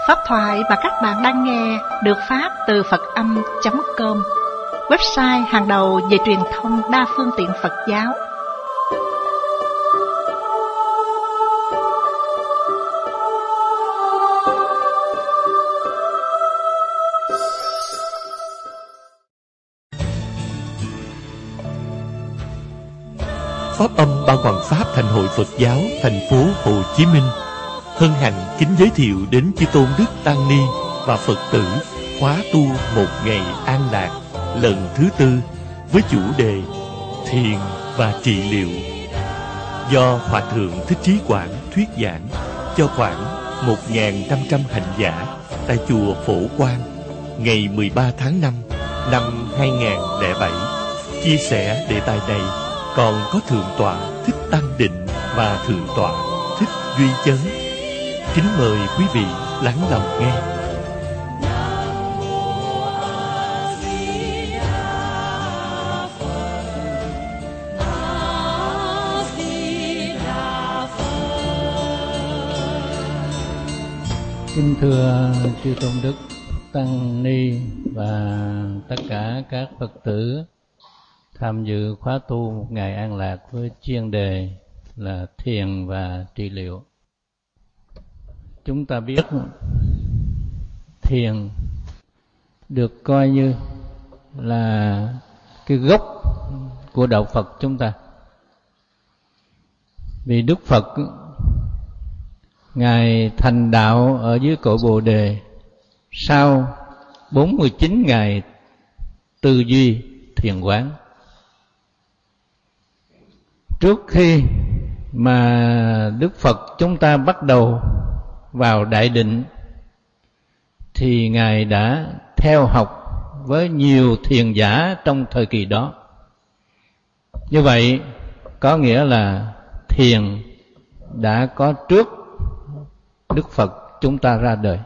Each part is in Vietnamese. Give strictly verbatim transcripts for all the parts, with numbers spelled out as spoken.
Pháp thoại mà các bạn đang nghe được phát từ Phật Âm chấm com, website hàng đầu về truyền thông đa phương tiện Phật giáo. Pháp Âm Ban Hoàng Pháp Thành Hội Phật giáo thành phố Hồ Chí Minh hân hạnh kính giới thiệu đến chư tôn đức tăng ni và Phật tử khóa tu một ngày an lạc lần thứ tư với chủ đề Thiền và trị liệu, do Hòa thượng Thích Trí Quảng thuyết giảng cho khoảng một nghìn năm trăm hành giả tại chùa Phổ Quang ngày mười ba tháng năm năm hai nghìn không trăm lẻ bảy. Chia sẻ đề tài này còn có Thượng tọa Thích Tăng Định và Thượng tọa Thích Duy Chấn. Kính mời quý vị lắng lòng nghe. Kính thưa chư tôn đức tăng ni và tất cả các Phật tử tham dự khóa tu một ngày an lạc với chuyên đề là thiền và trị liệu. Chúng ta biết thiền được coi như là cái gốc của đạo Phật chúng ta. Vì Đức Phật Ngài thành đạo ở dưới cội Bồ Đề sau bốn mươi chín ngày tư duy thiền quán. Trước khi mà Đức Phật chúng ta bắt đầu vào đại định thì Ngài đã theo học với nhiều thiền giả trong thời kỳ đó. Như vậy có nghĩa là thiền đã có trước Đức Phật chúng ta ra đời.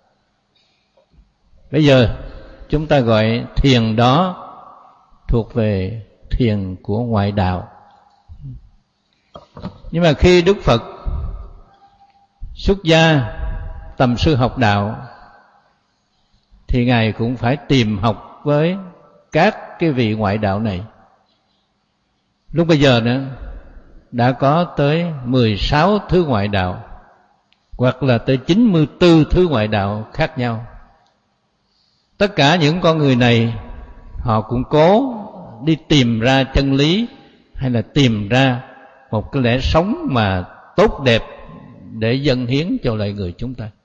Bây giờ chúng ta gọi thiền đó thuộc về thiền của ngoại đạo. Nhưng mà khi Đức Phật xuất gia tầm sư học đạo thì Ngài cũng phải tìm học với các cái vị ngoại đạo này. Lúc bây giờ nữa đã có tới mười sáu thứ ngoại đạo, hoặc là tới chín mươi tư thứ ngoại đạo khác nhau. Tất cả những con người này họ cũng cố đi tìm ra chân lý, hay là tìm ra một cái lẽ sống mà tốt đẹp để dâng hiến cho loài người chúng ta.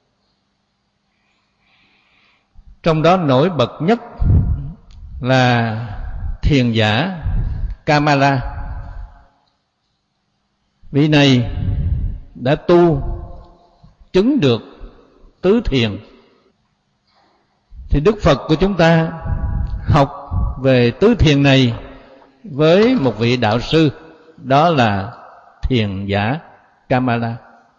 Trong đó nổi bật nhất là thiền giả Kamala. Vị này đã tu chứng được tứ thiền. Thì Đức Phật của chúng ta học về tứ thiền này với một vị đạo sư, đó là thiền giả Kamala.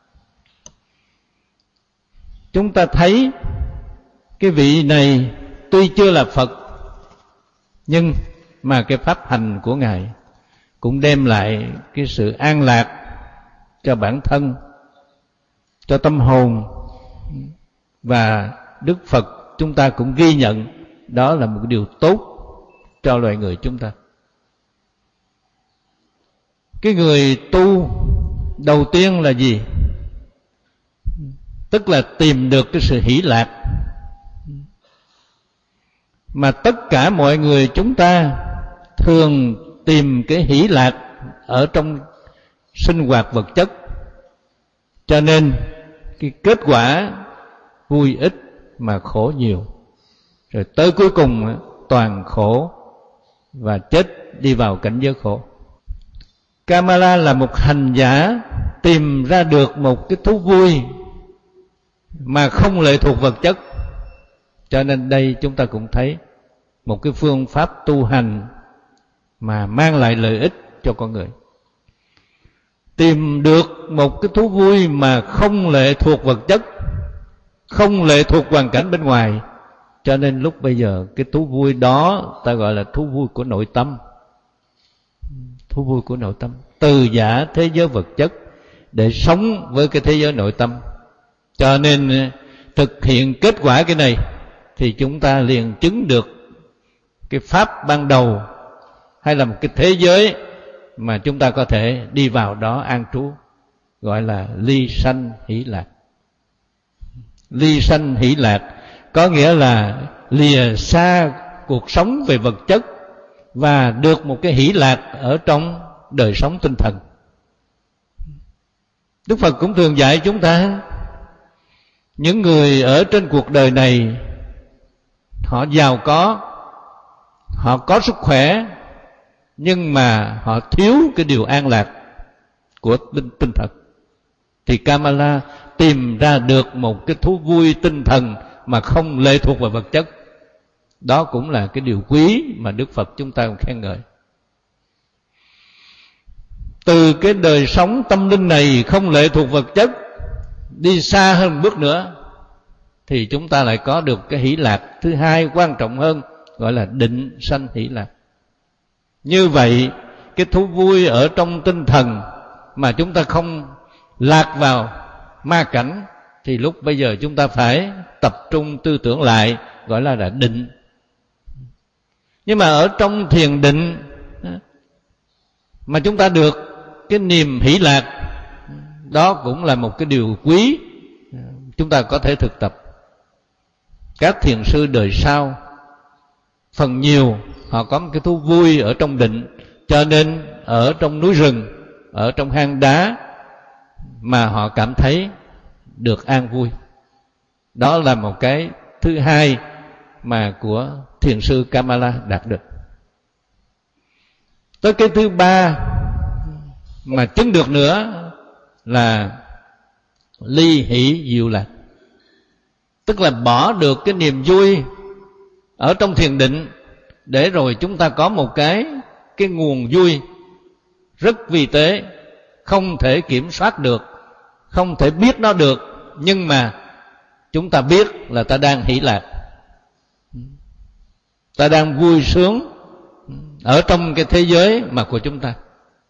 Chúng ta thấy cái vị này tuy chưa là Phật, nhưng mà cái pháp hành của Ngài cũng đem lại cái sự an lạc cho bản thân, cho tâm hồn. Và Đức Phật chúng ta cũng ghi nhận đó là một điều tốt cho loài người chúng ta. Cái người tu đầu tiên là gì? Tức là tìm được cái sự hỷ lạc. Mà tất cả mọi người chúng ta thường tìm cái hỷ lạc ở trong sinh hoạt vật chất. Cho nên cái kết quả vui ít mà khổ nhiều. Rồi tới cuối cùng toàn khổ và chết đi vào cảnh giới khổ. Kamala là một hành giả tìm ra được một cái thú vui mà không lệ thuộc vật chất. Cho nên đây chúng ta cũng thấy một cái phương pháp tu hành mà mang lại lợi ích cho con người. Tìm được một cái thú vui mà không lệ thuộc vật chất, không lệ thuộc hoàn cảnh bên ngoài. Cho nên lúc bây giờ cái thú vui đó ta gọi là thú vui của nội tâm. Thú vui của nội tâm. Từ giả thế giới vật chất để sống với cái thế giới nội tâm. Cho nên thực hiện kết quả cái này thì chúng ta liền chứng được cái pháp ban đầu, hay là một cái thế giới mà chúng ta có thể đi vào đó an trú, gọi là ly sanh hỷ lạc. Ly sanh hỷ lạc có nghĩa là lìa xa cuộc sống về vật chất và được một cái hỷ lạc ở trong đời sống tinh thần. Đức Phật cũng thường dạy chúng ta, những người ở trên cuộc đời này họ giàu có, họ có sức khỏe, nhưng mà họ thiếu cái điều an lạc của tinh, tinh thần. Thì Kamala tìm ra được một cái thú vui tinh thần mà không lệ thuộc vào vật chất. Đó cũng là cái điều quý mà Đức Phật chúng ta khen ngợi. Từ cái đời sống tâm linh này không lệ thuộc vật chất, đi xa hơn một bước nữa, thì chúng ta lại có được cái hỷ lạc thứ hai quan trọng hơn, gọi là định sanh hỷ lạc. Như vậy, cái thú vui ở trong tinh thần mà chúng ta không lạc vào ma cảnh, thì lúc bây giờ chúng ta phải tập trung tư tưởng lại, gọi là, là định. Nhưng mà ở trong thiền định mà chúng ta được cái niềm hỷ lạc, đó cũng là một cái điều quý chúng ta có thể thực tập. Các thiền sư đời sau phần nhiều họ có một cái thú vui ở trong định, cho nên ở trong núi rừng, ở trong hang đá mà họ cảm thấy được an vui. Đó là một cái thứ hai mà của thiền sư Kamala đạt được. Tới cái thứ ba mà chứng được nữa là ly hỷ diệu lạc, tức là bỏ được cái niềm vui ở trong thiền định, để rồi chúng ta có một cái cái nguồn vui rất vi tế, không thể kiểm soát được, không thể biết nó được, nhưng mà chúng ta biết là ta đang hỷ lạc, ta đang vui sướng ở trong cái thế giới mà của chúng ta.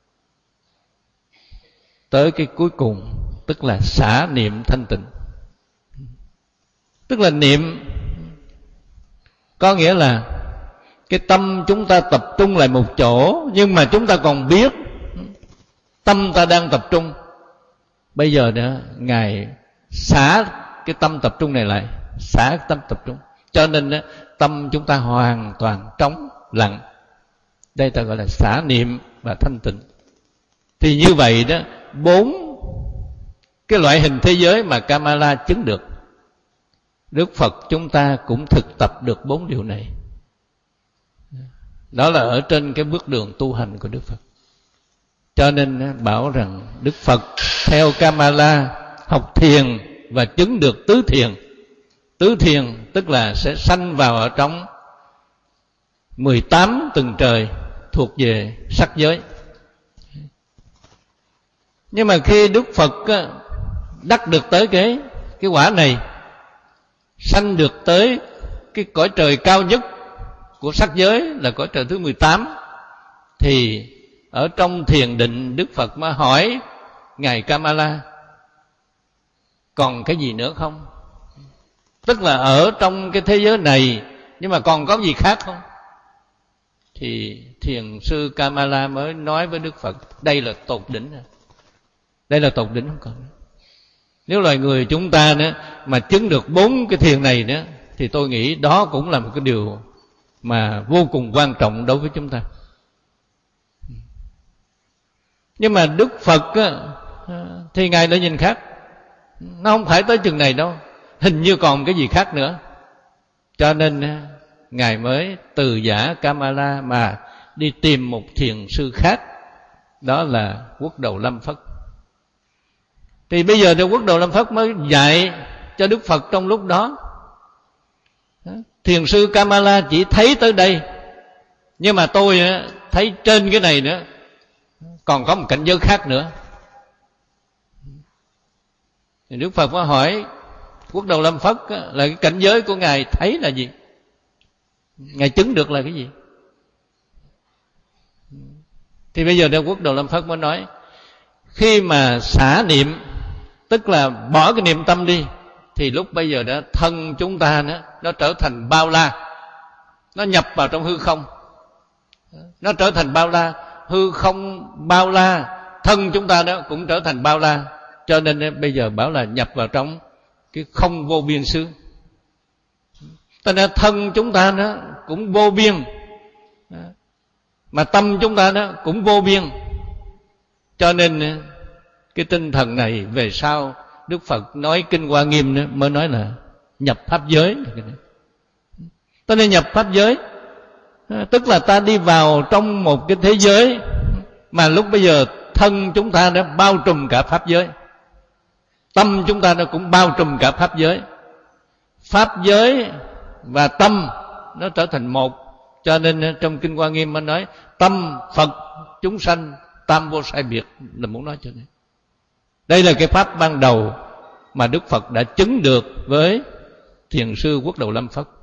Tới cái cuối cùng, tức là xả niệm thanh tịnh. Tức là niệm có nghĩa là cái tâm chúng ta tập trung lại một chỗ, nhưng mà chúng ta còn biết tâm ta đang tập trung. Bây giờ nữa Ngài xả cái tâm tập trung này lại, xả cái tâm tập trung, cho nên đó, tâm chúng ta hoàn toàn trống lặng. Đây ta gọi là xả niệm và thanh tịnh. Thì như vậy đó, bốn cái loại hình thế giới mà Kamala chứng được, Đức Phật chúng ta cũng thực tập được bốn điều này. Đó là ở trên cái bước đường tu hành của Đức Phật. Cho nên bảo rằng Đức Phật theo Kamala học thiền và chứng được tứ thiền. Tứ thiền tức là sẽ sanh vào ở trong mười tám tầng trời thuộc về sắc giới. Nhưng mà khi Đức Phật đắc được tới cái cái quả này, sanh được tới cái cõi trời cao nhất của sắc giới là cõi trời thứ mười tám, thì ở trong thiền định Đức Phật mới hỏi Ngài Kamala, còn cái gì nữa không? Tức là ở trong cái thế giới này, nhưng mà còn có gì khác không? Thì thiền sư Kamala mới nói với Đức Phật, đây là tột đỉnh. Đây là tột đỉnh, không còn. Nếu loài người chúng ta nữa mà chứng được bốn cái thiền này nữa, thì tôi nghĩ đó cũng là một cái điều mà vô cùng quan trọng đối với chúng ta. Nhưng mà Đức Phật á, thì Ngài đã nhìn khác. Nó không phải tới chừng này đâu, hình như còn cái gì khác nữa. Cho nên Ngài mới từ giả Kamala mà đi tìm một thiền sư khác, đó là Quốc Đầu Lâm Phất. Thì bây giờ Quốc Đầu Lâm Phất mới dạy cho Đức Phật trong lúc đó. Thiền sư Kamala chỉ thấy tới đây, nhưng mà tôi thấy trên cái này nữa còn có một cảnh giới khác nữa. Thì Đức Phật mới hỏi Quốc Đầu Lâm Phất là cái cảnh giới của Ngài thấy là gì? Ngài chứng được là cái gì? Thì bây giờ Đức Quốc Đầu Lâm Phất mới nói, khi mà xả niệm, tức là bỏ cái niệm tâm đi, thì lúc bây giờ đó thân chúng ta đó, nó trở thành bao la, nó nhập vào trong hư không, nó trở thành bao la, hư không bao la, thân chúng ta đó cũng trở thành bao la. Cho nên bây giờ bảo là nhập vào trong cái không vô biên xứ. Cho nên thân chúng ta đó cũng vô biên, mà tâm chúng ta đó cũng vô biên. Cho nên cái tinh thần này về sau Đức Phật nói Kinh Hoa Nghiêm đó, mới nói là nhập pháp giới. Cho nên nhập pháp giới tức là ta đi vào trong một cái thế giới mà lúc bây giờ thân chúng ta đã bao trùm cả pháp giới, tâm chúng ta nó cũng bao trùm cả pháp giới. Pháp giới và tâm nó trở thành một. Cho nên trong Kinh Hoa Nghiêm mới nói tâm Phật chúng sanh tam vô sai biệt, là muốn nói cho nên đây là cái pháp ban đầu mà Đức Phật đã chứng được với Thiền sư Quốc Đầu Lâm Phất.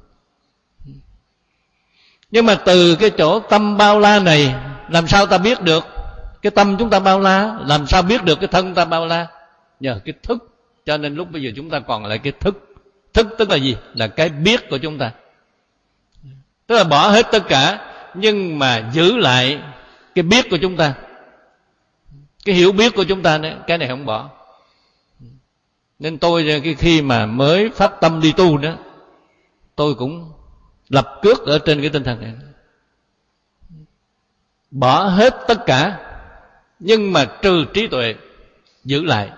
Nhưng mà từ cái chỗ tâm bao la này, làm sao ta biết được cái tâm chúng ta bao la? Làm sao biết được cái thân ta bao la? Nhờ cái thức. Cho nên lúc bây giờ chúng ta còn lại cái thức. Thức tức là gì? Là cái biết của chúng ta. Tức là bỏ hết tất cả, nhưng mà giữ lại cái biết của chúng ta, cái hiểu biết của chúng ta nữa, cái này không bỏ. Nên tôi khi mà mới phát tâm đi tu đó, tôi cũng lập cước ở trên cái tinh thần này, bỏ hết tất cả, nhưng mà trừ trí tuệ, giữ lại.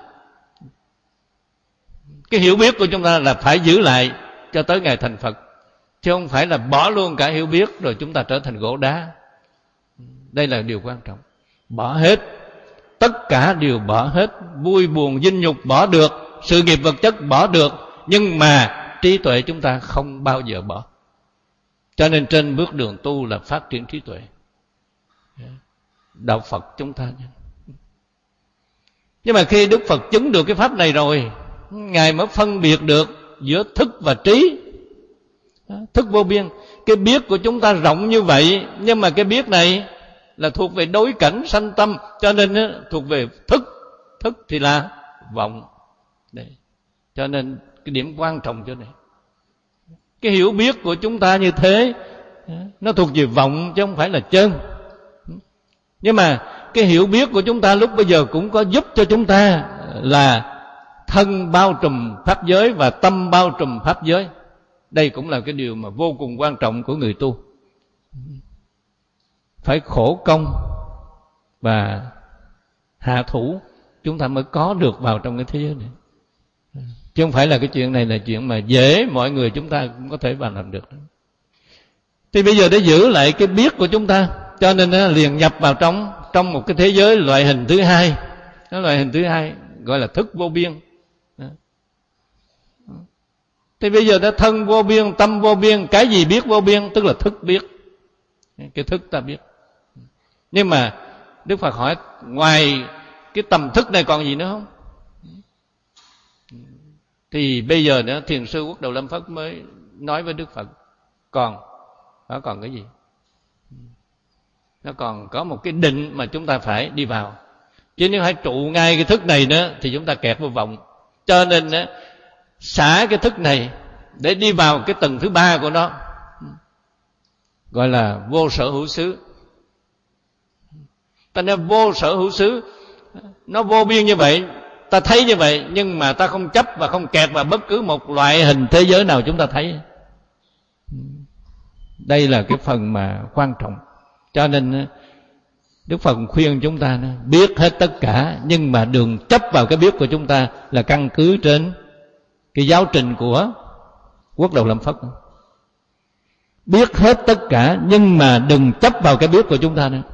Cái hiểu biết của chúng ta là phải giữ lại cho tới ngày thành Phật, chứ không phải là bỏ luôn cả hiểu biết rồi chúng ta trở thành gỗ đá. Đây là điều quan trọng. Bỏ hết, tất cả đều bỏ hết. Vui buồn dinh nhục bỏ được, sự nghiệp vật chất bỏ được, nhưng mà trí tuệ chúng ta không bao giờ bỏ. Cho nên trên bước đường tu là phát triển trí tuệ. Đạo Phật chúng ta. Nhưng mà khi Đức Phật chứng được cái pháp này rồi, Ngài mới phân biệt được giữa thức và trí. Thức vô biên. Cái biết của chúng ta rộng như vậy, nhưng mà cái biết này là thuộc về đối cảnh sanh tâm, cho nên thuộc về thức. Thức thì là vọng. Đấy. Cho nên cái điểm quan trọng chỗ này, cái hiểu biết của chúng ta như thế, nó thuộc về vọng chứ không phải là chân. Nhưng mà cái hiểu biết của chúng ta lúc bây giờ cũng có giúp cho chúng ta là thân bao trùm pháp giới và tâm bao trùm pháp giới. Đây cũng là cái điều mà vô cùng quan trọng của người tu. Phải khổ công và hạ thủ chúng ta mới có được vào trong cái thế giới này. Chứ không phải là cái chuyện này là chuyện mà dễ mọi người chúng ta cũng có thể vào làm được. Thì bây giờ để giữ lại cái biết của chúng ta, cho nên nó liền nhập vào trong trong một cái thế giới loại hình thứ hai. Cái loại hình thứ hai gọi là thức vô biên. Thì bây giờ đã thân vô biên, tâm vô biên, cái gì biết vô biên? Tức là thức biết. Cái thức ta biết. Nhưng mà Đức Phật hỏi ngoài cái tầm thức này còn gì nữa không? Thì bây giờ nữa Thiền sư Quốc Đầu Lâm Phất mới nói với Đức Phật, còn nó còn cái gì? Nó còn có một cái định mà chúng ta phải đi vào. Chứ nếu hãy trụ ngay cái thức này nữa thì chúng ta kẹt vô vọng. Cho nên đó, xả cái thức này để đi vào cái tầng thứ ba của nó, gọi là vô sở hữu xứ. Ta nói vô sở hữu xứ, nó vô biên như vậy, ta thấy như vậy, nhưng mà ta không chấp và không kẹt vào bất cứ một loại hình thế giới nào chúng ta thấy. Đây là cái phần mà quan trọng. Cho nên Đức Phật khuyên chúng ta biết hết tất cả, nhưng mà đừng chấp vào cái biết của chúng ta là căn cứ trên cái giáo trình của Quốc Đầu Lâm Phất. Biết hết tất cả, nhưng mà đừng chấp vào cái biết của chúng ta nữa.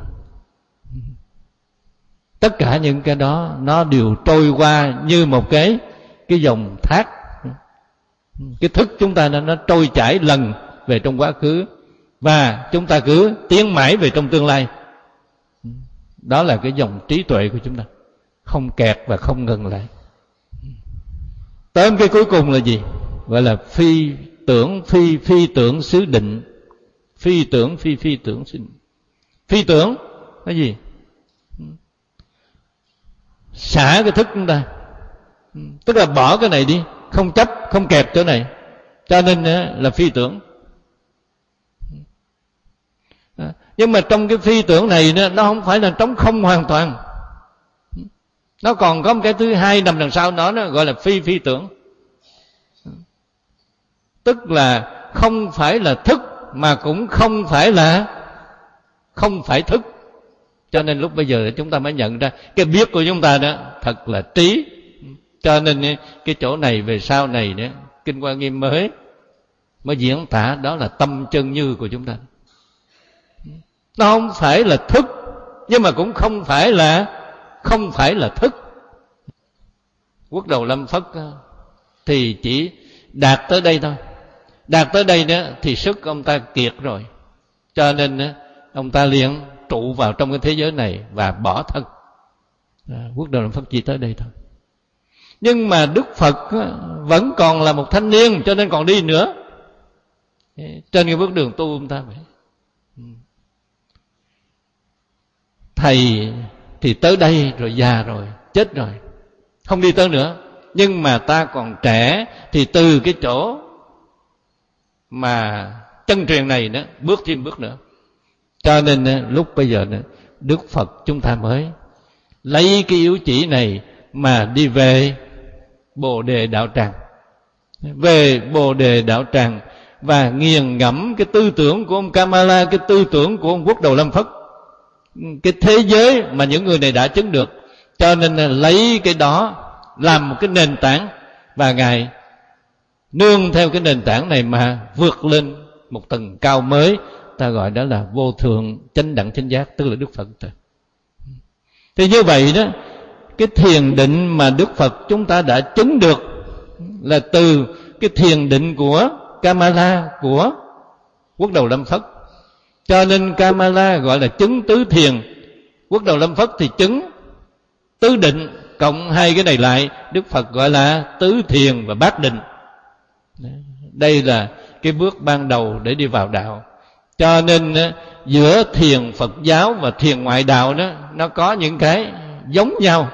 Tất cả những cái đó nó đều trôi qua như một cái cái dòng thác. Cái thức chúng ta nó, nó trôi chảy lần về trong quá khứ, và chúng ta cứ tiến mãi về trong tương lai. Đó là cái dòng trí tuệ của chúng ta, không kẹt và không ngừng lại. Tới cái cuối cùng là gì? Gọi là phi tưởng phi phi tưởng xứ định. Phi tưởng phi phi tưởng xứ định. Phi tưởng cái gì? Xả cái thức chúng ta, tức là bỏ cái này đi, không chấp, không kẹp chỗ này, cho nên là phi tưởng. Nhưng mà trong cái phi tưởng này nó không phải là trống không hoàn toàn, nó còn có một cái thứ hai nằm đằng sau nó, nó gọi là phi phi tưởng. Tức là không phải là thức, mà cũng không phải là không phải thức. Cho nên lúc bây giờ chúng ta mới nhận ra cái biết của chúng ta đó thật là trí. Cho nên cái chỗ này về sau này đó, Kinh Hoa Nghiêm mới mới diễn tả đó là tâm chân như của chúng ta. Nó không phải là thức, nhưng mà cũng không phải là không phải là thức. Quốc Đầu Lâm Phất thì chỉ đạt tới đây thôi. Đạt tới đây đó thì sức ông ta kiệt rồi, cho nên ông ta liền trụ vào trong cái thế giới này và bỏ thân. Quốc Đầu Lâm Phất chỉ tới đây thôi. Nhưng mà Đức Phật vẫn còn là một thanh niên, cho nên còn đi nữa trên cái bước đường tu ông ta vậy. Thầy thì tới đây rồi, già rồi, chết rồi, không đi tới nữa. Nhưng mà ta còn trẻ, thì từ cái chỗ mà chân truyền này đó bước thêm bước nữa. Cho nên lúc bây giờ đó, Đức Phật chúng ta mới lấy cái yếu chỉ này mà đi về Bồ Đề Đạo Tràng. Về Bồ Đề Đạo Tràng và nghiền ngẫm cái tư tưởng của ông Kamala, cái tư tưởng của ông Quốc Đầu Lâm Phất, cái thế giới mà những người này đã chứng được. Cho nên lấy cái đó làm một cái nền tảng, và Ngài nương theo cái nền tảng này mà vượt lên một tầng cao mới, ta gọi đó là vô thượng chánh đẳng chánh giác, tức là Đức Phật. Thì như vậy đó, cái thiền định mà Đức Phật chúng ta đã chứng được là từ cái thiền định của Kamala, của Quốc Đầu Lâm Phất. Cho nên Kamala gọi là chứng tứ thiền, Quốc Đầu Lâm Phất thì chứng tứ định, cộng hai cái này lại Đức Phật gọi là tứ thiền và bát định. Đây là cái bước ban đầu để đi vào đạo. Cho nên giữa thiền Phật giáo và thiền ngoại đạo đó, nó có những cái giống nhau.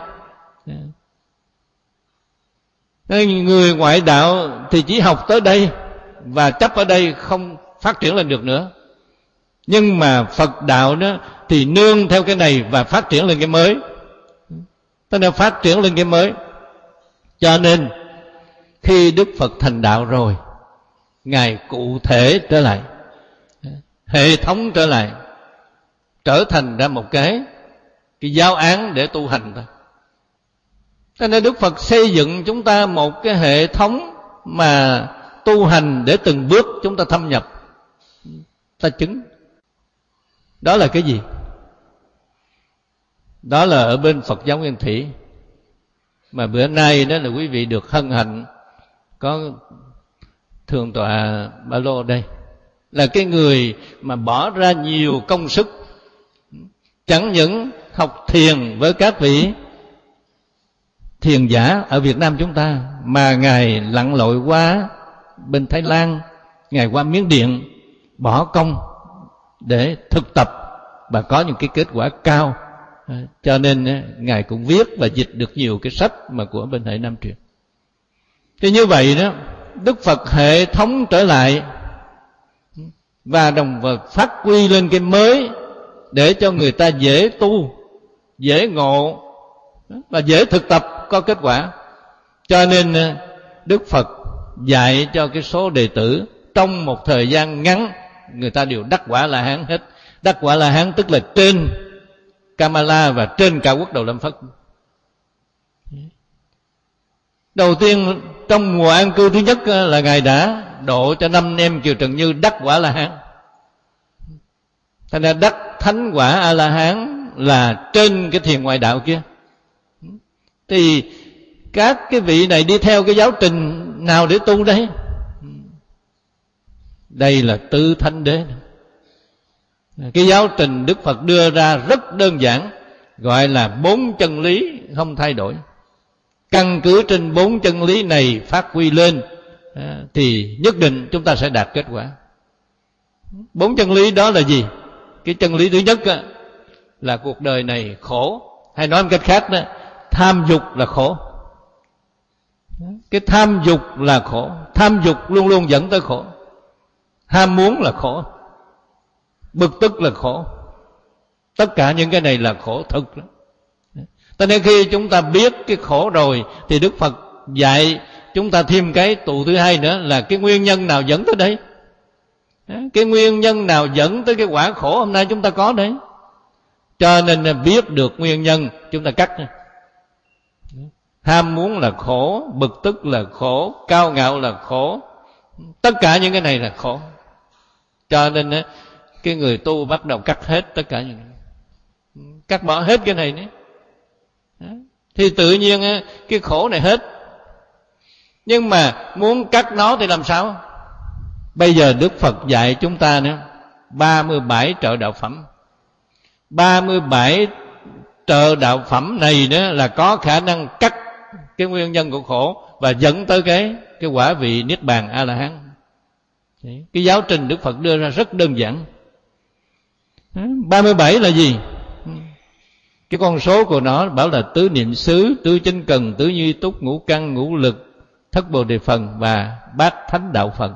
Người ngoại đạo thì chỉ học tới đây và chấp ở đây, không phát triển lên được nữa. Nhưng mà Phật đạo đó thì nương theo cái này và phát triển lên cái mới. Tức là phát triển lên cái mới. Cho nên khi Đức Phật thành đạo rồi, Ngài cụ thể trở lại, hệ thống trở lại, trở thành ra một cái cái giáo án để tu hành thôi. Cho nên Đức Phật xây dựng chúng ta một cái hệ thống mà tu hành để từng bước chúng ta thâm nhập, ta chứng. Đó là cái gì? Đó là ở bên Phật giáo Nguyên Thủy, mà bữa nay đó là quý vị được hân hạnh có Thượng tọa Ba Lô đây, là cái người mà bỏ ra nhiều công sức, chẳng những học thiền với các vị thiền giả ở Việt Nam chúng ta, mà Ngài lặn lội qua bên Thái Lan, Ngài qua Miến Điện, bỏ công để thực tập và có những cái kết quả cao. Cho nên Ngài cũng viết và dịch được nhiều cái sách mà của bên hệ Nam truyền. Thì như vậy đó, Đức Phật hệ thống trở lại và đồng vật phát huy lên cái mới để cho người ta dễ tu, dễ ngộ và dễ thực tập, có kết quả. Cho nên Đức Phật dạy cho cái số đệ tử trong một thời gian ngắn người ta đều đắc quả La Hán hết. Đắc quả La Hán tức là trên Kamala và trên cả Quốc Đầu Lâm Phất. Đầu tiên trong mùa an cư thứ nhất là Ngài đã độ cho năm em Kiều Trần Như đắc quả La Hán. Thành ra đắc thánh quả A La Hán là trên cái thiền ngoại đạo kia. Thì các cái vị này đi theo cái giáo trình nào để tu đấy? Đây là tứ thánh đế. Cái giáo trình Đức Phật đưa ra rất đơn giản, gọi là bốn chân lý không thay đổi. Căn cứ trên bốn chân lý này phát huy lên thì nhất định chúng ta sẽ đạt kết quả. Bốn chân lý đó là gì? Cái chân lý thứ nhất là cuộc đời này khổ, hay nói một cách khác đó, tham dục là khổ. Cái tham dục là khổ. Tham dục luôn luôn dẫn tới khổ. Ham muốn là khổ, bực tức là khổ. Tất cả những cái này là khổ thực đó. Cho nên khi chúng ta biết cái khổ rồi thì Đức Phật dạy chúng ta thêm cái tụ thứ hai nữa là cái nguyên nhân nào dẫn tới đấy. Cái nguyên nhân nào dẫn tới cái quả khổ hôm nay chúng ta có đấy. Cho nên biết được nguyên nhân chúng ta cắt. Ham muốn là khổ, bực tức là khổ, cao ngạo là khổ. Tất cả những cái này là khổ. Cho nên cái người tu bắt đầu cắt hết tất cả những cái này. Cắt bỏ hết cái này nữa. Thì tự nhiên cái khổ này hết. Nhưng mà muốn cắt nó thì làm sao? Bây giờ Đức Phật dạy chúng ta nữa ba mươi bảy trợ đạo phẩm. ba mươi bảy trợ đạo phẩm này nữa là có khả năng cắt cái nguyên nhân của khổ và dẫn tới cái cái quả vị Niết Bàn A-la-hán. Cái giáo trình Đức Phật đưa ra rất đơn giản. ba mươi bảy là gì? Cái con số của nó bảo là tứ niệm xứ, tứ chánh cần, tứ duy túc, ngũ căn, ngũ lực, thất bồ đề phần và bát thánh đạo phần.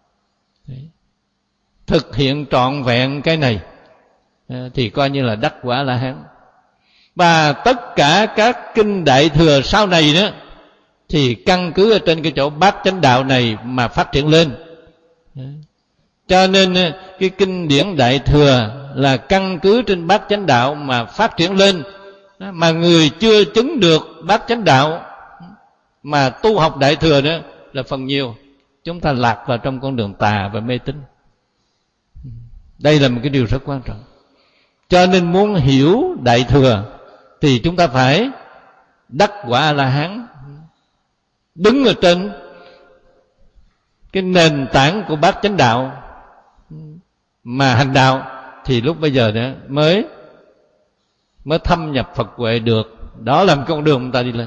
Thực hiện trọn vẹn cái này thì coi như là đắc quả La Hán. Và tất cả các kinh Đại Thừa sau này đó thì căn cứ ở trên cái chỗ bát chánh đạo này mà phát triển lên. Cho nên cái kinh điển Đại Thừa là căn cứ trên bát chánh đạo mà phát triển lên. Mà người chưa chứng được bát chánh đạo mà tu học Đại Thừa đó là phần nhiều. Chúng ta lạc vào trong con đường tà và mê tín. Đây là một cái điều rất quan trọng. Cho nên muốn hiểu Đại Thừa thì chúng ta phải đắc quả A-la-hán, đứng ở trên cái nền tảng của bát chánh đạo mà hành đạo, thì lúc bây giờ nữa mới mới thâm nhập Phật huệ được. Đó là một con đường chúng ta đi lên.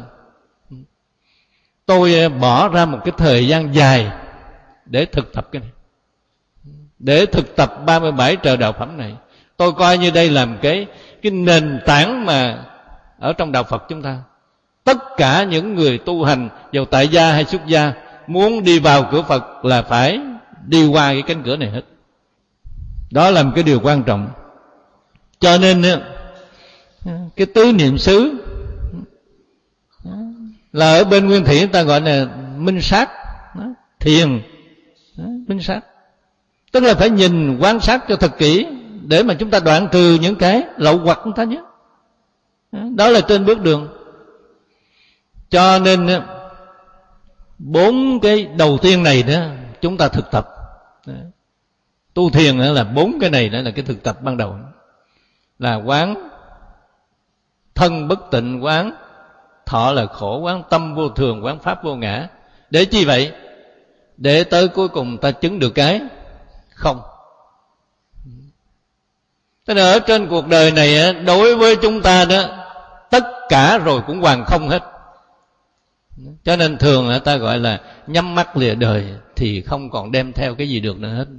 Tôi bỏ ra một cái thời gian dài để thực tập cái này, để thực tập ba mươi bảy trợ đạo phẩm này. Tôi coi như đây là một cái cái nền tảng mà ở trong đạo Phật chúng ta. Tất cả những người tu hành, dù tại gia hay xuất gia, muốn đi vào cửa Phật là phải đi qua cái cánh cửa này hết. Đó là một cái điều quan trọng. Cho nên cái tứ niệm xứ là ở bên Nguyên Thủy ta gọi là minh sát, thiền minh sát. Tức là phải nhìn quan sát cho thật kỹ để mà chúng ta đoạn trừ những cái lậu hoặc chúng ta nhé. Đó là trên bước đường. Cho nên bốn cái đầu tiên này đó chúng ta thực tập. Tu thiền là bốn cái này đó là cái thực tập ban đầu. Là quán thân bất tịnh, quán thọ là khổ, quán tâm vô thường, quán pháp vô ngã. Để chi vậy? Để tới cuối cùng ta chứng được cái không. Thế nên ở trên cuộc đời này đối với chúng ta đó, tất cả rồi cũng hoàn không hết. Cho nên thường ta gọi là nhắm mắt lìa đời thì không còn đem theo cái gì được nữa hết.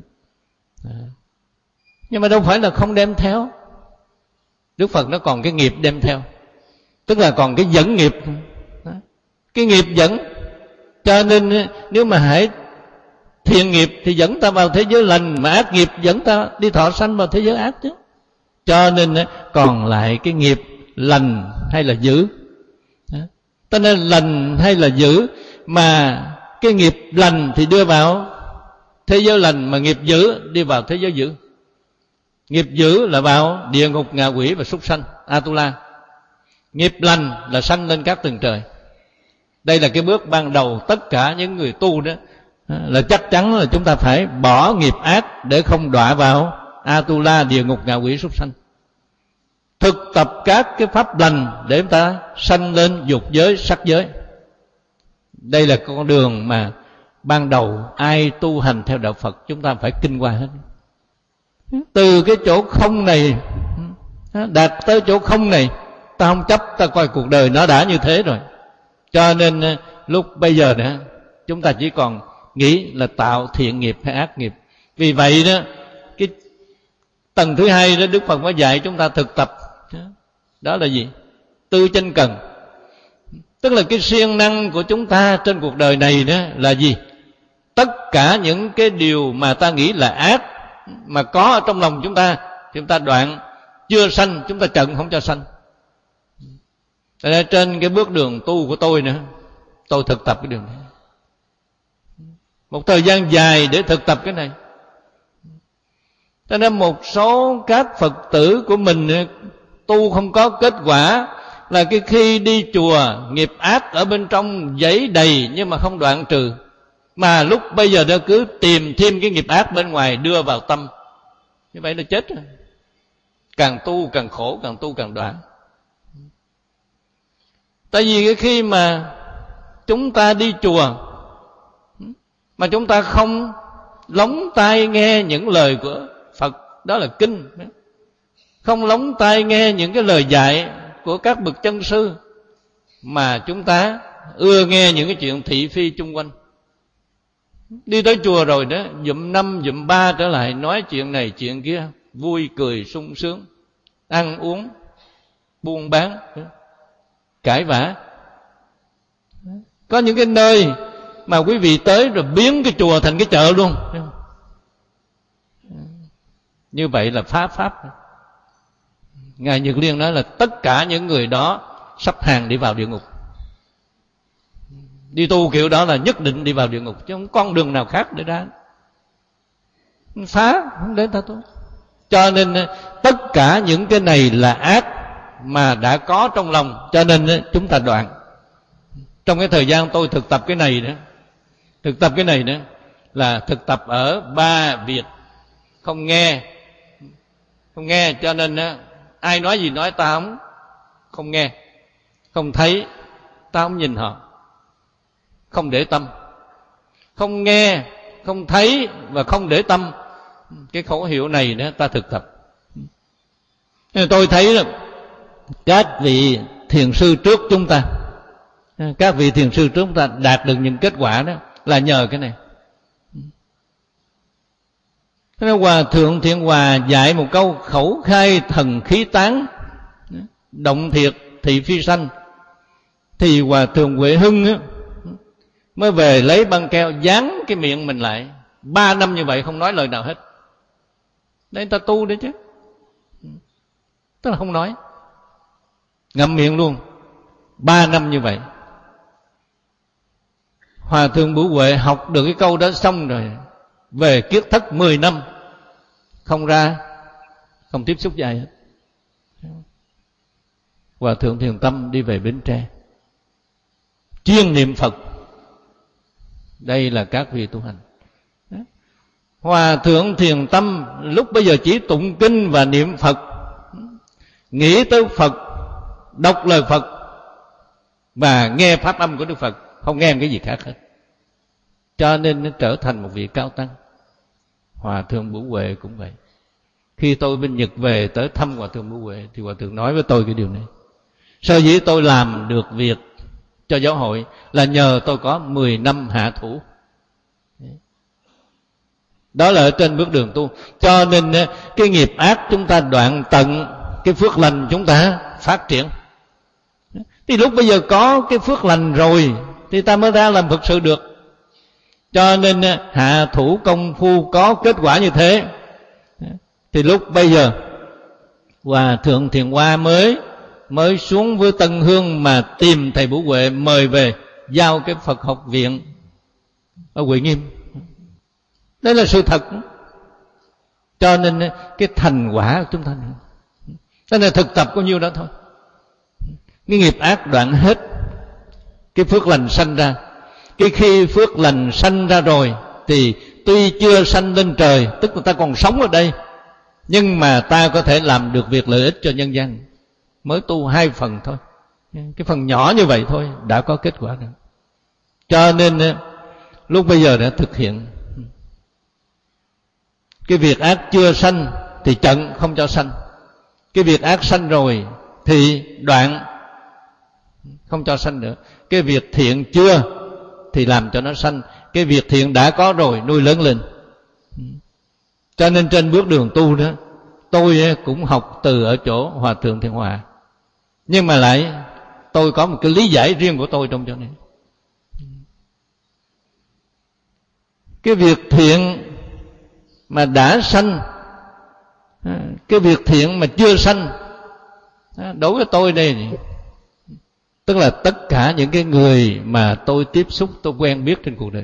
Nhưng mà đâu phải là không đem theo. Đức Phật nó còn cái nghiệp đem theo, tức là còn cái dẫn nghiệp. Cái nghiệp dẫn. Cho nên nếu mà hãy thiện nghiệp thì dẫn ta vào thế giới lành, mà ác nghiệp dẫn ta đi thọ sanh vào thế giới ác chứ. Cho nên còn lại cái nghiệp lành hay là dữ. Cho nên lành hay là dữ, mà cái nghiệp lành thì đưa vào thế giới lành, mà nghiệp dữ đi vào thế giới dữ. Nghiệp dữ là vào địa ngục, ngạ quỷ và súc sanh, Atula. Nghiệp lành là sanh lên các tầng trời. Đây là cái bước ban đầu. Tất cả những người tu đó là chắc chắn là chúng ta phải bỏ nghiệp ác để không đọa vào Atula, địa ngục, ngạ quỷ, súc sanh. Thực tập các cái pháp lành để chúng ta sanh lên dục giới, sắc giới. Đây là con đường mà ban đầu ai tu hành theo đạo Phật chúng ta phải kinh qua hết. Từ cái chỗ không này đạt tới chỗ không này, ta không chấp, ta coi cuộc đời nó đã như thế rồi. Cho nên lúc bây giờ nữa chúng ta chỉ còn nghĩ là tạo thiện nghiệp hay ác nghiệp. Vì vậy đó, cái tầng thứ hai đó Đức Phật mới dạy chúng ta thực tập. Đó là gì? Tư chánh cần. Tức là cái siêng năng của chúng ta trên cuộc đời này đó là gì? Tất cả những cái điều mà ta nghĩ là ác mà có ở trong lòng chúng ta, chúng ta đoạn. Chưa sanh chúng ta chặn không cho sanh. Tại trên cái bước đường tu của tôi nữa, tôi thực tập cái điều này một thời gian dài để thực tập cái này. Cho nên một số các Phật tử của mình tu không có kết quả là cái khi đi chùa nghiệp ác ở bên trong dấy đầy nhưng mà không đoạn trừ, mà lúc bây giờ nó cứ tìm thêm cái nghiệp ác bên ngoài đưa vào tâm. Như vậy là chết rồi. Càng tu càng khổ, càng tu càng đoạn. Tại vì cái khi mà chúng ta đi chùa mà chúng ta không lóng tai nghe những lời của Phật, đó là kinh, không lóng tai nghe những cái lời dạy của các bậc chân sư, mà chúng ta ưa nghe những cái chuyện thị phi chung quanh. Đi tới chùa rồi đó, dụm năm dụm ba trở lại nói chuyện này chuyện kia, vui cười sung sướng, ăn uống, buôn bán, cãi vã. Có những cái nơi mà quý vị tới rồi biến cái chùa thành cái chợ luôn. Như vậy là phá pháp. Ngài Nhật Liên nói là tất cả những người đó sắp hàng đi vào địa ngục. Đi tu kiểu đó là nhất định đi vào địa ngục, chứ không con đường nào khác để ra. Phá không đến ta tu. Cho nên tất cả những cái này là ác mà đã có trong lòng, cho nên chúng ta đoạn. Trong cái thời gian tôi thực tập cái này nữa, thực tập cái này nữa là thực tập ở ba việc. Không nghe, không nghe, cho nên ai nói gì nói ta không không nghe, không thấy ta không nhìn họ, không để tâm. Không nghe, không thấy và không để tâm, cái khẩu hiệu này nữa ta thực tập. Nên tôi thấy là các vị thiền sư trước chúng ta, các vị thiền sư trước chúng ta đạt được những kết quả đó là nhờ cái này. Thế nên Hòa Thượng Thiện Hòa dạy một câu: khẩu khai thần khí tán, động thiệt thị phi sanh. Thì Hòa Thượng Huệ Hưng á, mới về lấy băng keo dán cái miệng mình lại. Ba năm như vậy không nói lời nào hết. Đấy, người ta tu đấy chứ. Tức là không nói, ngậm miệng luôn. Ba năm như vậy. Hòa Thượng Bửu Huệ học được cái câu đó xong rồi, về kiết thất mười năm, không ra, không tiếp xúc dài hết. Hòa Thượng Thiền Tâm đi về Bến Tre, chuyên niệm Phật. Đây là các vị tu hành. Hòa Thượng Thiền Tâm lúc bây giờ chỉ tụng kinh và niệm Phật, nghĩ tới Phật, đọc lời Phật và nghe pháp âm của Đức Phật, không nghe cái gì khác hết. Cho nên nó trở thành một vị cao tăng. Hòa Thượng Bửu Huệ cũng vậy. Khi tôi bên Nhật về tới thăm Hòa Thượng Bửu Huệ thì Hòa Thượng nói với tôi cái điều này: sở dĩ tôi làm được việc cho giáo hội là nhờ tôi có mười năm hạ thủ. Đó là ở trên bước đường tu. Cho nên cái nghiệp ác chúng ta đoạn tận, cái phước lành chúng ta phát triển. Thì lúc bây giờ có cái phước lành rồi thì ta mới ra làm Phật sự được. Cho nên hạ thủ công phu có kết quả như thế. Thì lúc bây giờ Hòa Thượng Thiền Hoa mới mới xuống với Tân Hương mà tìm thầy Bửu Huệ mời về giao cái Phật học viện ở Huệ Nghiêm. Đây là sự thật. Cho nên cái thành quả của chúng ta, đó là thực tập có nhiêu đó thôi. Cái nghiệp ác đoạn hết, cái phước lành sanh ra. Cái khi phước lành sanh ra rồi thì tuy chưa sanh lên trời, tức là ta còn sống ở đây, nhưng mà ta có thể làm được việc lợi ích cho nhân dân. Mới tu hai phần thôi, cái phần nhỏ như vậy thôi đã có kết quả rồi. Cho nên lúc bây giờ đã thực hiện. Cái việc ác chưa sanh thì chặn không cho sanh. Cái việc ác sanh rồi thì đoạn, không cho sanh nữa. Cái việc thiện chưa thì làm cho nó sanh. Cái việc thiện đã có rồi nuôi lớn lên. Cho nên trên bước đường tu đó, tôi cũng học từ ở chỗ Hòa Thượng Thiện Hòa, nhưng mà lại tôi có một cái lý giải riêng của tôi trong chỗ này. Cái việc thiện mà đã sanh, cái việc thiện mà chưa sanh, đối với tôi đây, tức là tất cả những cái người mà tôi tiếp xúc, tôi quen biết trên cuộc đời.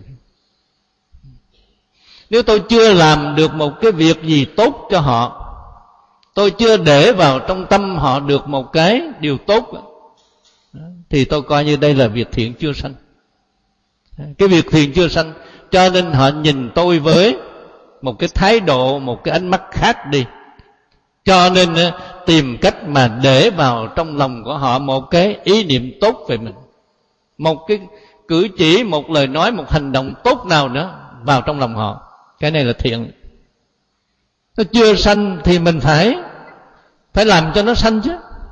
Nếu tôi chưa làm được một cái việc gì tốt cho họ, tôi chưa để vào trong tâm họ được một cái điều tốt, thì tôi coi như đây là việc thiện chưa sanh. Cái việc thiện chưa sanh, cho nên họ nhìn tôi với một cái thái độ, một cái ánh mắt khác đi. Cho nên tìm cách mà để vào trong lòng của họ một cái ý niệm tốt về mình, một cái cử chỉ, một lời nói, một hành động tốt nào nữa vào trong lòng họ. Cái này là thiện. Nó chưa sanh thì mình phải Phải làm cho nó sanh chứ.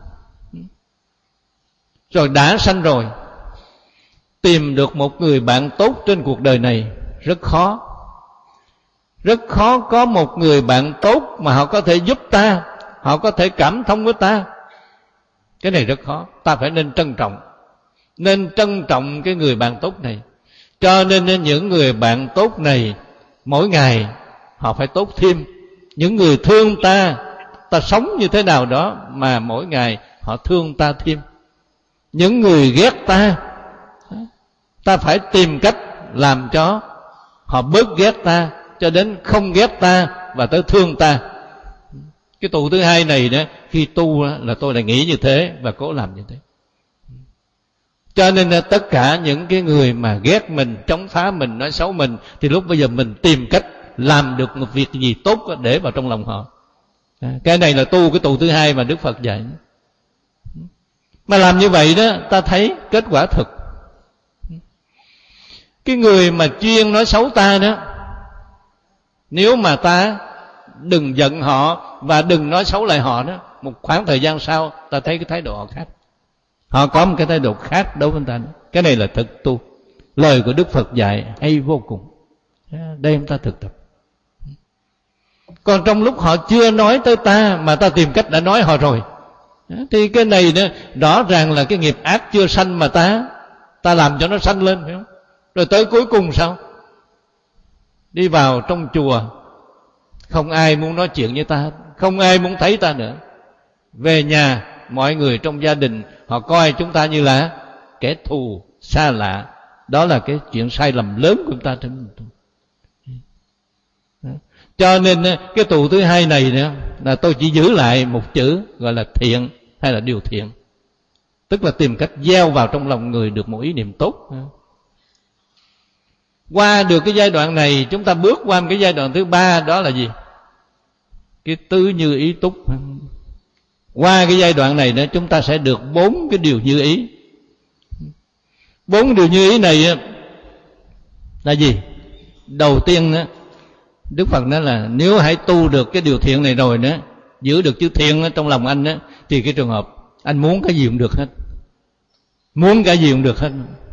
Rồi đã sanh rồi, tìm được một người bạn tốt trên cuộc đời này rất khó. Rất khó có một người bạn tốt mà họ có thể giúp ta, họ có thể cảm thông với ta. Cái này rất khó. Ta phải nên trân trọng, nên trân trọng cái người bạn tốt này. Cho nên những người bạn tốt này mỗi ngày họ phải tốt thêm. Những người thương ta, ta sống như thế nào đó mà mỗi ngày họ thương ta thêm. Những người ghét ta, ta phải tìm cách làm cho họ bớt ghét ta, cho đến không ghét ta và tới thương ta. Cái tụ thứ hai này đó, khi tu là tôi lại nghĩ như thế và cố làm như thế. Cho nên tất cả những cái người mà ghét mình, chống phá mình, nói xấu mình, thì lúc bây giờ mình tìm cách làm được một việc gì tốt để vào trong lòng họ. Cái này là tu cái tụ thứ hai mà Đức Phật dạy. Mà làm như vậy đó, ta thấy kết quả thực. Cái người mà chuyên nói xấu ta đó, nếu mà ta đừng giận họ và đừng nói xấu lại họ đó, một khoảng thời gian sau ta thấy cái thái độ họ khác. Họ có một cái thái độ khác đối với ta đó. Cái này là thực tu. Lời của Đức Phật dạy hay vô cùng. Đây chúng ta thực tập. Còn trong lúc họ chưa nói tới ta mà ta tìm cách đã nói họ rồi, thì cái này đó, rõ ràng là cái nghiệp ác chưa sanh mà ta ta làm cho nó sanh lên, phải không? Rồi tới cuối cùng sao? Đi vào trong chùa, không ai muốn nói chuyện với ta, không ai muốn thấy ta nữa. Về nhà, mọi người trong gia đình họ coi chúng ta như là kẻ thù xa lạ. Đó là cái chuyện sai lầm lớn của chúng ta trên tu. Cho nên cái tụ thứ hai này nữa là tôi chỉ giữ lại một chữ gọi là thiện hay là điều thiện. Tức là tìm cách gieo vào trong lòng người được một ý niệm tốt. Qua được cái giai đoạn này, chúng ta bước qua một cái giai đoạn thứ ba, đó là gì? Cái tứ như ý túc. Qua cái giai đoạn này đó, chúng ta sẽ được bốn cái điều như ý. Bốn cái điều như ý này là gì? Đầu tiên đó, Đức Phật nói là nếu hãy tu được cái điều thiện này rồi đó, giữ được chữ thiện trong lòng anh đó, thì cái trường hợp anh muốn cái gì cũng được hết. Muốn cái gì cũng được hết.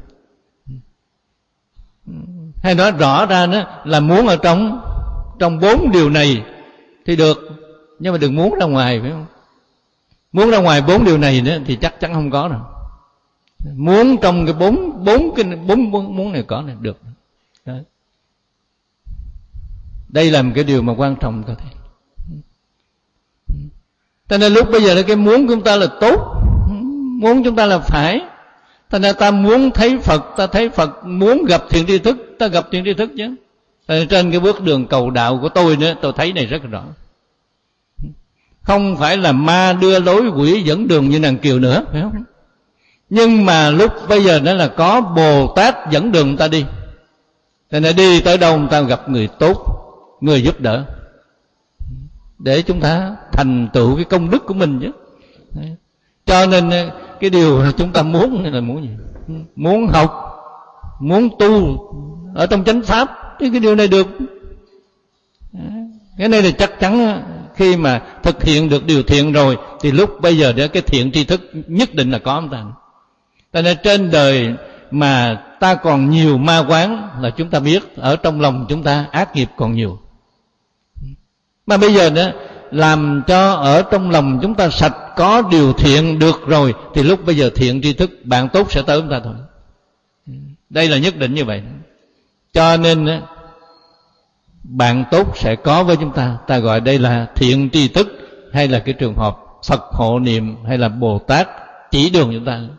Hay nói rõ ra đó là muốn ở trong trong bốn điều này thì được, nhưng mà đừng muốn ra ngoài, phải không? Muốn ra ngoài bốn điều này nữa thì chắc chắn không có đâu. Muốn trong cái bốn bốn cái bốn muốn này có này được. Đấy. Đây là một cái điều mà quan trọng ta thấy. Cho nên lúc bây giờ là cái muốn của chúng ta là tốt, muốn chúng ta là phải. Thành ra ta muốn thấy Phật, ta thấy Phật, muốn gặp thiện tri thức, ta gặp thiện tri thức chứ. Trên cái bước đường cầu đạo của tôi nữa, tôi thấy này rất rõ. Không phải là ma đưa lối, quỷ dẫn đường như nàng Kiều nữa, phải không? Nhưng mà lúc bây giờ nó là có Bồ Tát dẫn đường ta đi. Thành ra đi tới đâu ta gặp người tốt, người giúp đỡ, để chúng ta thành tựu cái công đức của mình chứ. Cho nên cái điều chúng ta muốn là muốn gì? Muốn học, muốn tu ở trong chánh pháp, thì cái điều này được. Cái này là chắc chắn khi mà thực hiện được điều thiện rồi, thì lúc bây giờ đó cái thiện tri thức nhất định là có ông ta. Cho nên trên đời mà ta còn nhiều ma quán là chúng ta biết, ở trong lòng chúng ta ác nghiệp còn nhiều. Mà bây giờ đó làm cho ở trong lòng chúng ta sạch, có điều thiện được rồi, thì lúc bây giờ thiện tri thức, bạn tốt sẽ tới chúng ta thôi. Đây là nhất định như vậy. Cho nên bạn tốt sẽ có với chúng ta. Ta gọi đây là thiện tri thức, hay là cái trường hợp Phật hộ niệm, hay là Bồ Tát chỉ đường chúng ta.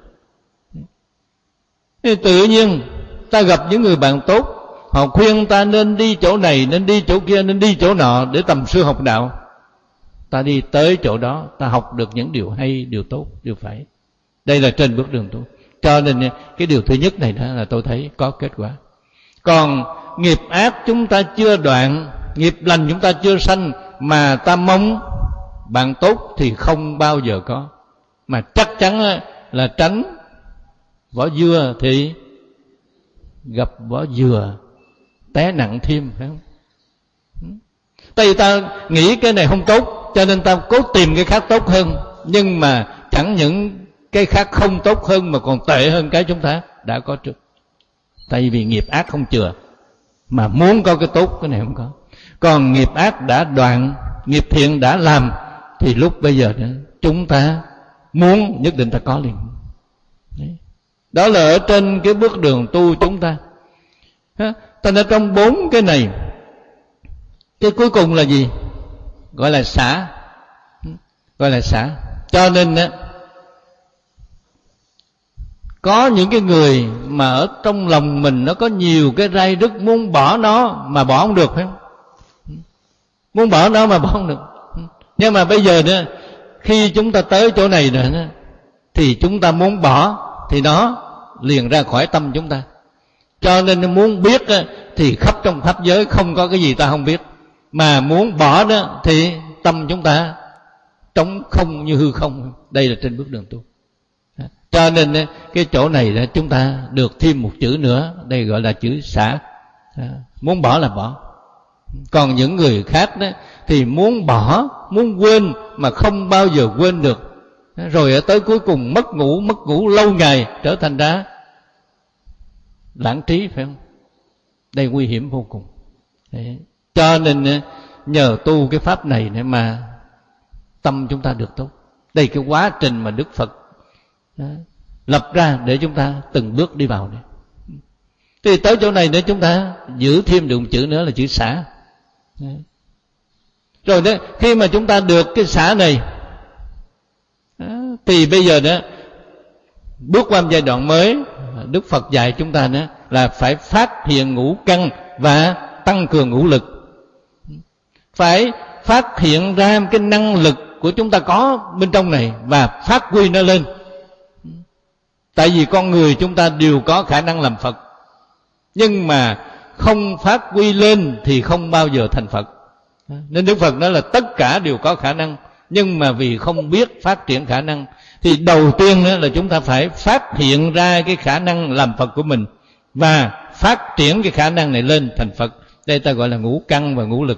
Thì tự nhiên ta gặp những người bạn tốt, họ khuyên ta nên đi chỗ này, nên đi chỗ kia, nên đi chỗ nọ để tầm sư học đạo. Ta đi tới chỗ đó, ta học được những điều hay, điều tốt, điều phải. Đây là trên bước đường tu. Cho nên cái điều thứ nhất này đó là tôi thấy có kết quả. Còn nghiệp ác chúng ta chưa đoạn, nghiệp lành chúng ta chưa sanh, mà ta mong bạn tốt thì không bao giờ có. Mà chắc chắn là tránh vỏ dừa thì gặp vỏ dừa, té nặng thêm, phải không? Tại vì ta nghĩ cái này không tốt, cho nên ta cố tìm cái khác tốt hơn. Nhưng mà chẳng những cái khác không tốt hơn, mà còn tệ hơn cái chúng ta đã có trước. Tại vì nghiệp ác không chừa, mà muốn có cái tốt, cái này không có. Còn nghiệp ác đã đoạn, nghiệp thiện đã làm, thì lúc bây giờ đó, chúng ta muốn nhất định ta có liền. Đấy. Đó là ở trên cái bước đường tu chúng ta. Ta nói trong bốn cái này, cái cuối cùng là gì? Gọi là xả. Gọi là xả. Cho nên á, có những cái người mà ở trong lòng mình nó có nhiều cái rai rứt, muốn bỏ nó mà bỏ không được, phải không? Muốn bỏ nó mà bỏ không được. Nhưng mà bây giờ đó, khi chúng ta tới chỗ này rồi đó, thì chúng ta muốn bỏ thì nó liền ra khỏi tâm chúng ta. Cho nên muốn biết đó, thì khắp trong pháp giới không có cái gì ta không biết. Mà muốn bỏ đó thì tâm chúng ta trống không như hư không. Đây là trên bước đường tu. Cho nên cái chỗ này đó, chúng ta được thêm một chữ nữa, đây gọi là chữ xả. Muốn bỏ là bỏ. Còn những người khác đó thì muốn bỏ, muốn quên mà không bao giờ quên được. Rồi ở tới cuối cùng mất ngủ, mất ngủ lâu ngày, trở thành ra lãng trí, phải không? Đây nguy hiểm vô cùng. Đấy. Cho nên nhờ tu cái pháp này mà tâm chúng ta được tốt. Đây cái quá trình mà Đức Phật đó, lập ra để chúng ta từng bước đi vào này. Thì tới chỗ này để chúng ta giữ thêm được một chữ nữa là chữ xả. Đấy. Rồi đó, khi mà chúng ta được cái xả này đó, thì bây giờ đó bước qua một giai đoạn mới. Đức Phật dạy chúng ta đó là phải phát hiện ngũ căn và tăng cường ngũ lực. Phải phát hiện ra cái năng lực của chúng ta có bên trong này và phát huy nó lên. Tại vì con người chúng ta đều có khả năng làm Phật, nhưng mà không phát huy lên thì không bao giờ thành Phật. Nên Đức Phật nói là tất cả đều có khả năng, nhưng mà vì không biết phát triển khả năng, thì đầu tiên là chúng ta phải phát hiện ra cái khả năng làm Phật của mình và phát triển cái khả năng này lên thành Phật. Đây ta gọi là ngũ căn và ngũ lực.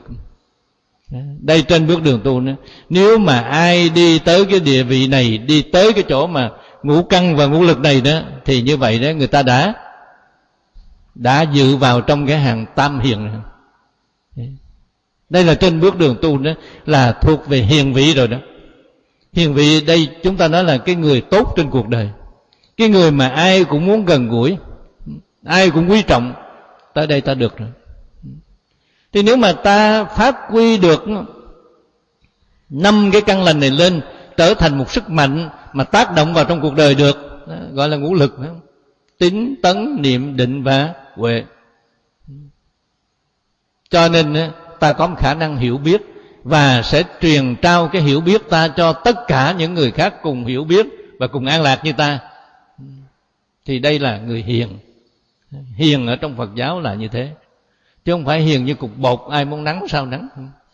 Đây trên bước đường tu nữa, nếu mà ai đi tới cái địa vị này, đi tới cái chỗ mà ngũ căn và ngũ lực này đó, thì như vậy đó người ta đã đã dự vào trong cái hàng tam hiền rồi. Đây là trên bước đường tu đó, là thuộc về hiền vị rồi đó. Hiền vị đây chúng ta nói là cái người tốt trên cuộc đời, cái người mà ai cũng muốn gần gũi, ai cũng quý trọng. Tới đây ta được rồi. Thì nếu mà ta phát huy được năm cái căn lành này lên, trở thành một sức mạnh mà tác động vào trong cuộc đời được, gọi là ngũ lực, phải không? Tín, tấn, niệm, định và huệ. Cho nên ta có một khả năng hiểu biết và sẽ truyền trao cái hiểu biết ta cho tất cả những người khác cùng hiểu biết và cùng an lạc như ta. Thì đây là người hiền. Hiền ở trong Phật giáo là như thế, chứ không phải hiền như cục bột ai muốn nắng sao nắng.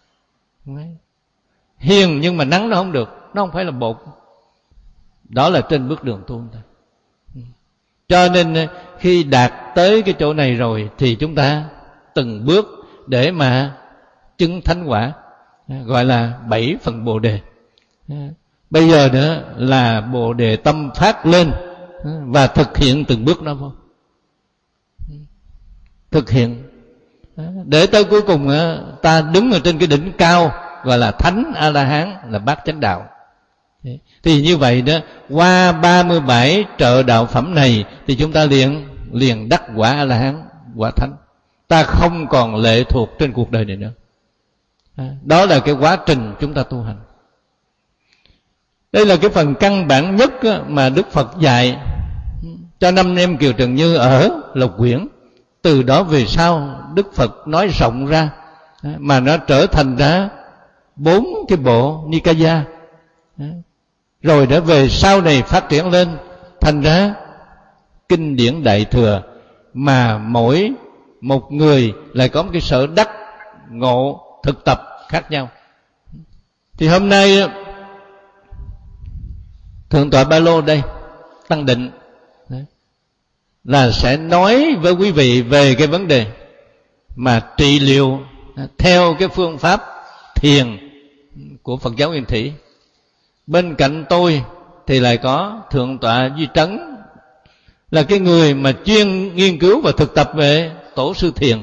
Hiền nhưng mà nắng nó không được, nó không phải là bột. Đó là trên bước đường tu. Cho nên khi đạt tới cái chỗ này rồi thì chúng ta từng bước để mà chứng thánh quả, gọi là bảy phần bồ đề. Bây giờ nữa là bồ đề tâm phát lên và thực hiện từng bước đó thôi. Thực hiện để tới cuối cùng ta đứng ở trên cái đỉnh cao gọi là thánh A-la-hán, là bát chánh đạo. Thì như vậy đó, qua ba mươi bảy trợ đạo phẩm này thì chúng ta liền liền đắc quả A-la-hán, quả thánh. Ta không còn lệ thuộc trên cuộc đời này nữa. Đó là cái quá trình chúng ta tu hành. Đây là cái phần căn bản nhất mà Đức Phật dạy cho năm em Kiều Trần Như ở Lộc Quyển. Từ đó về sau Đức Phật nói rộng ra, mà nó trở thành ra bốn cái bộ Nikaya. Rồi đã về sau này phát triển lên thành ra kinh điển Đại Thừa, mà mỗi một người lại có một cái sở đắc ngộ thực tập khác nhau. Thì hôm nay Thượng tọa Ba Lô đây, Tăng Định, là sẽ nói với quý vị về cái vấn đề mà trị liệu theo cái phương pháp thiền của Phật giáo Nguyên Thủy. Bên cạnh tôi thì lại có Thượng tọa Duy Trấn, là cái người mà chuyên nghiên cứu và thực tập về tổ sư thiền.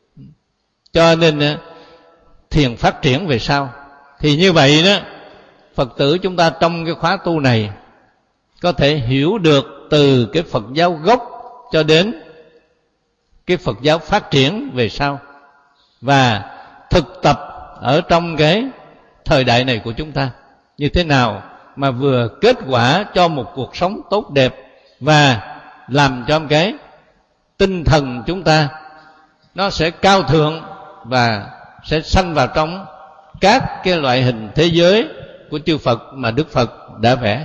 Cho nên thiền phát triển về sau. Thì như vậy đó, Phật tử chúng ta trong cái khóa tu này có thể hiểu được từ cái Phật giáo gốc cho đến cái Phật giáo phát triển về sau, và thực tập ở trong cái thời đại này của chúng ta như thế nào mà vừa kết quả cho một cuộc sống tốt đẹp, và làm cho cái tinh thần chúng ta nó sẽ cao thượng và sẽ sanh vào trong các cái loại hình thế giới của chư Phật mà Đức Phật đã vẽ.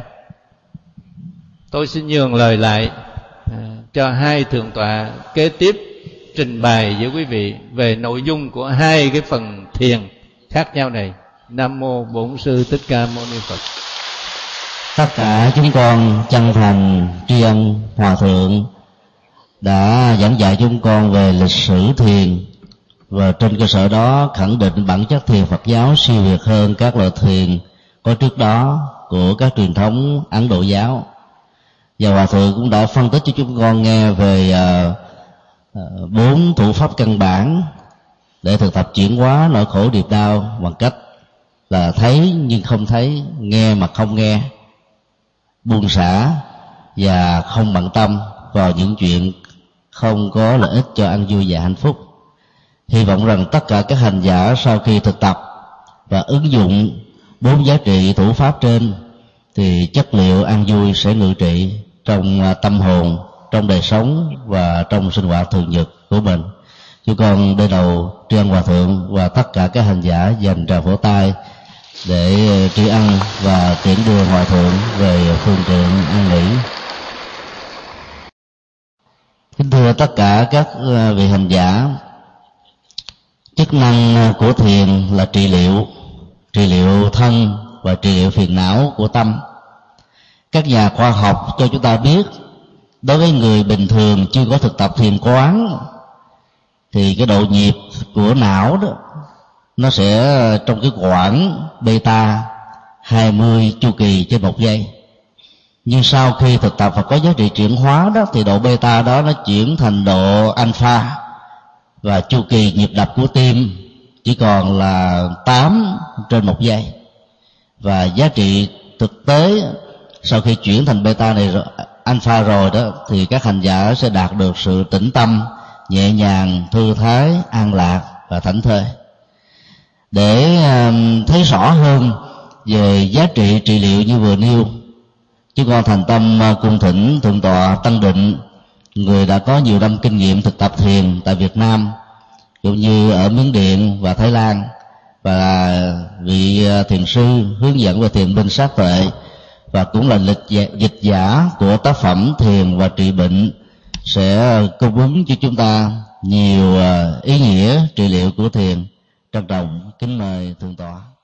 Tôi xin nhường lời lại à, cho hai thượng tọa kế tiếp trình bày với quý vị về nội dung của hai cái phần thiền khác nhau này. Nam mô Bổn Sư Thích Ca Mâu Ni Phật. Tất cả chúng con chân thành tri ân Hòa Thượng đã giảng dạy chúng con về lịch sử thiền, và trên cơ sở đó khẳng định bản chất thiền Phật giáo siêu việt hơn các loại thiền có trước đó của các truyền thống Ấn Độ giáo. Và Hòa Thượng cũng đã phân tích cho chúng con nghe về bốn uh, uh, thủ pháp căn bản để thực tập chuyển hóa nỗi khổ điệp đau, bằng cách là thấy nhưng không thấy, nghe mà không nghe, buông xả và không bận tâm vào những chuyện không có lợi ích cho an vui và hạnh phúc. Hy vọng rằng tất cả các hành giả sau khi thực tập và ứng dụng bốn giá trị thủ pháp trên thì chất liệu an vui sẽ ngự trị trong tâm hồn, trong đời sống và trong sinh hoạt thường nhật của mình. Chúng con đây đầu tri ân Hòa Thượng và tất cả các hành giả dành tràng vỗ tay để tri ân và tiễn đưa Hòa Thượng về phương tiện an nghỉ. Kính thưa tất cả các vị hành giả, chức năng của thiền là trị liệu, trị liệu thân và trị liệu phiền não của tâm. Các nhà khoa học cho chúng ta biết, đối với người bình thường chưa có thực tập thiền quán thì cái độ nhịp của não đó nó sẽ trong cái quãng beta hai mươi chu kỳ trên một giây. Nhưng sau khi thực tập và có giá trị chuyển hóa đó thì độ beta đó nó chuyển thành độ alpha, và chu kỳ nhịp đập của tim chỉ còn là tám trên một giây. Và giá trị thực tế sau khi chuyển thành beta này alpha rồi đó thì các hành giả sẽ đạt được sự tĩnh tâm, nhẹ nhàng, thư thái, an lạc và thảnh thơi. Để thấy rõ hơn về giá trị trị liệu như vừa nêu, chúng con thành tâm cung thỉnh Thượng tọa Tăng Định, người đã có nhiều năm kinh nghiệm thực tập thiền tại Việt Nam cũng như ở Miến Điện và Thái Lan, và là vị thiền sư hướng dẫn về thiền minh sát tuệ, và cũng là lịch dịch giả của tác phẩm Thiền và Trị Bệnh, sẽ cung ứng cho chúng ta nhiều ý nghĩa trị liệu của thiền. Trân trọng kính mời Thượng tọa.